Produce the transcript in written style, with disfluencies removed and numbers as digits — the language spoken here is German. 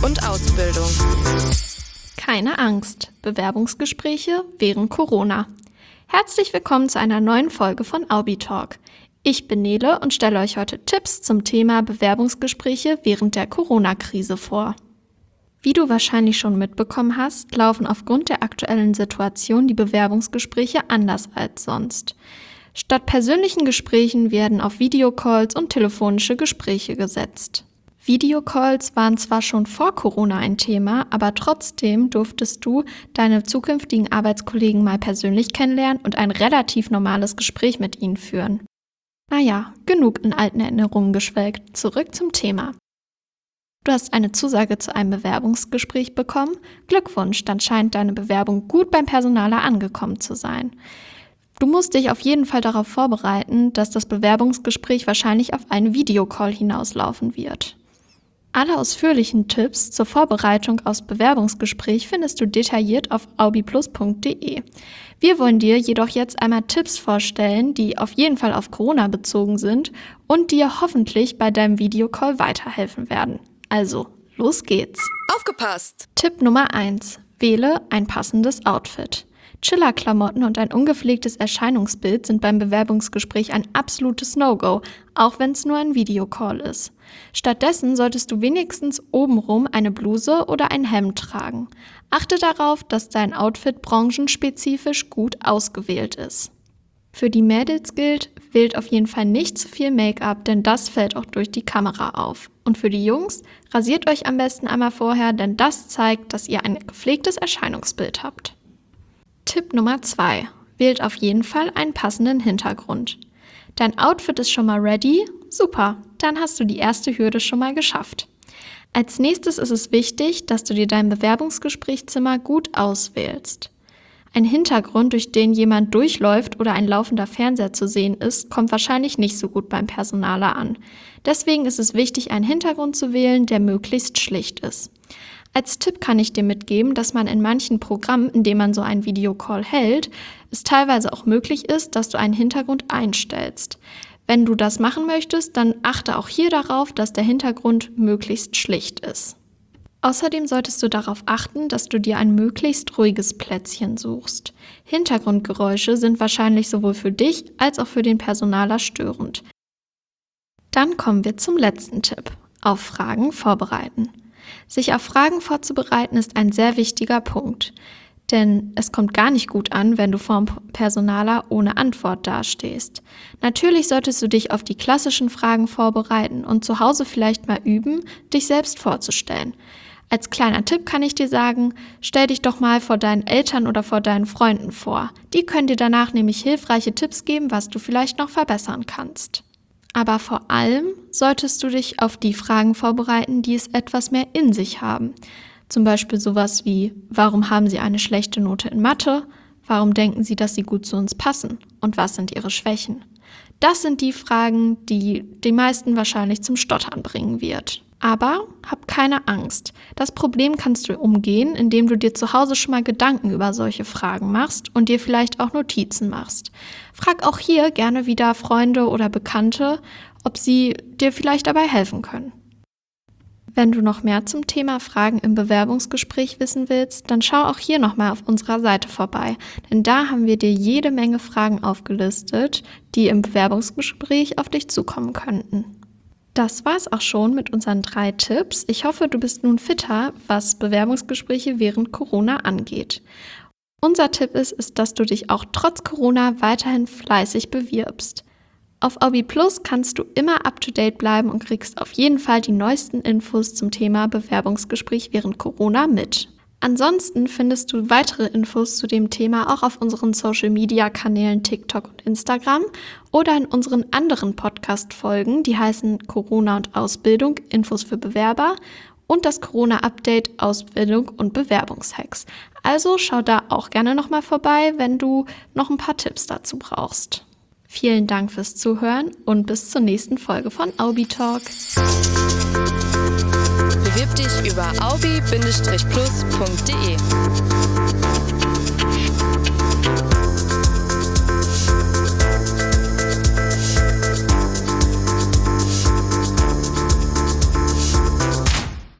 und Ausbildung. Keine Angst, Bewerbungsgespräche während Corona. Herzlich willkommen zu einer neuen Folge von Aubitalk. Ich bin Nele und stelle euch heute Tipps zum Thema Bewerbungsgespräche während der Corona-Krise vor. Wie du wahrscheinlich schon mitbekommen hast, laufen aufgrund der aktuellen Situation die Bewerbungsgespräche anders als sonst. Statt persönlichen Gesprächen werden auf Videocalls und telefonische Gespräche gesetzt. Videocalls waren zwar schon vor Corona ein Thema, aber trotzdem durftest du deine zukünftigen Arbeitskollegen mal persönlich kennenlernen und ein relativ normales Gespräch mit ihnen führen. Naja, genug in alten Erinnerungen geschwelgt, zurück zum Thema. Du hast eine Zusage zu einem Bewerbungsgespräch bekommen? Glückwunsch, dann scheint deine Bewerbung gut beim Personaler angekommen zu sein. Du musst dich auf jeden Fall darauf vorbereiten, dass das Bewerbungsgespräch wahrscheinlich auf einen Videocall hinauslaufen wird. Alle ausführlichen Tipps zur Vorbereitung aufs Bewerbungsgespräch findest du detailliert auf aubiplus.de. Wir wollen dir jedoch jetzt einmal Tipps vorstellen, die auf jeden Fall auf Corona bezogen sind und dir hoffentlich bei deinem Videocall weiterhelfen werden. Also, los geht's! Aufgepasst! Tipp Nummer 1. Wähle ein passendes Outfit. Chiller-Klamotten und ein ungepflegtes Erscheinungsbild sind beim Bewerbungsgespräch ein absolutes No-Go, auch wenn es nur ein Videocall ist. Stattdessen solltest du wenigstens obenrum eine Bluse oder ein Hemd tragen. Achte darauf, dass dein Outfit branchenspezifisch gut ausgewählt ist. Für die Mädels gilt, wählt auf jeden Fall nicht zu viel Make-up, denn das fällt auch durch die Kamera auf. Und für die Jungs, rasiert euch am besten einmal vorher, denn das zeigt, dass ihr ein gepflegtes Erscheinungsbild habt. Tipp Nummer 2. Wählt auf jeden Fall einen passenden Hintergrund. Dein Outfit ist schon mal ready? Super, dann hast du die erste Hürde schon mal geschafft. Als nächstes ist es wichtig, dass du dir dein Bewerbungsgesprächszimmer gut auswählst. Ein Hintergrund, durch den jemand durchläuft oder ein laufender Fernseher zu sehen ist, kommt wahrscheinlich nicht so gut beim Personaler an. Deswegen ist es wichtig, einen Hintergrund zu wählen, der möglichst schlicht ist. Als Tipp kann ich dir mitgeben, dass man in manchen Programmen, in denen man so einen Videocall hält, es teilweise auch möglich ist, dass du einen Hintergrund einstellst. Wenn du das machen möchtest, dann achte auch hier darauf, dass der Hintergrund möglichst schlicht ist. Außerdem solltest du darauf achten, dass du dir ein möglichst ruhiges Plätzchen suchst. Hintergrundgeräusche sind wahrscheinlich sowohl für dich als auch für den Personaler störend. Dann kommen wir zum letzten Tipp: Auf Fragen vorbereiten. Sich auf Fragen vorzubereiten ist ein sehr wichtiger Punkt, denn es kommt gar nicht gut an, wenn du vorm Personaler ohne Antwort dastehst. Natürlich solltest du dich auf die klassischen Fragen vorbereiten und zu Hause vielleicht mal üben, dich selbst vorzustellen. Als kleiner Tipp kann ich dir sagen, stell dich doch mal vor deinen Eltern oder vor deinen Freunden vor. Die können dir danach nämlich hilfreiche Tipps geben, was du vielleicht noch verbessern kannst. Aber vor allem solltest du dich auf die Fragen vorbereiten, die es etwas mehr in sich haben. Zum Beispiel sowas wie: Warum haben Sie eine schlechte Note in Mathe? Warum denken Sie, dass Sie gut zu uns passen? Und was sind Ihre Schwächen? Das sind die Fragen, die die meisten wahrscheinlich zum Stottern bringen wird. Aber hab keine Angst. Das Problem kannst du umgehen, indem du dir zu Hause schon mal Gedanken über solche Fragen machst und dir vielleicht auch Notizen machst. Frag auch hier gerne wieder Freunde oder Bekannte, ob sie dir vielleicht dabei helfen können. Wenn du noch mehr zum Thema Fragen im Bewerbungsgespräch wissen willst, dann schau auch hier nochmal auf unserer Seite vorbei, denn da haben wir dir jede Menge Fragen aufgelistet, die im Bewerbungsgespräch auf dich zukommen könnten. Das war's auch schon mit unseren 3 Tipps. Ich hoffe, du bist nun fitter, was Bewerbungsgespräche während Corona angeht. Unser Tipp ist, dass du dich auch trotz Corona weiterhin fleißig bewirbst. Auf Aubiplus kannst du immer up-to-date bleiben und kriegst auf jeden Fall die neuesten Infos zum Thema Bewerbungsgespräch während Corona mit. Ansonsten findest du weitere Infos zu dem Thema auch auf unseren Social-Media-Kanälen TikTok und Instagram oder in unseren anderen Podcast-Folgen, die heißen Corona und Ausbildung, Infos für Bewerber und das Corona-Update, Ausbildung und Bewerbungshacks. Also schau da auch gerne nochmal vorbei, wenn du noch ein paar Tipps dazu brauchst. Vielen Dank fürs Zuhören und bis zur nächsten Folge von Aubitalk. Bewirb dich über aubi-plus.de.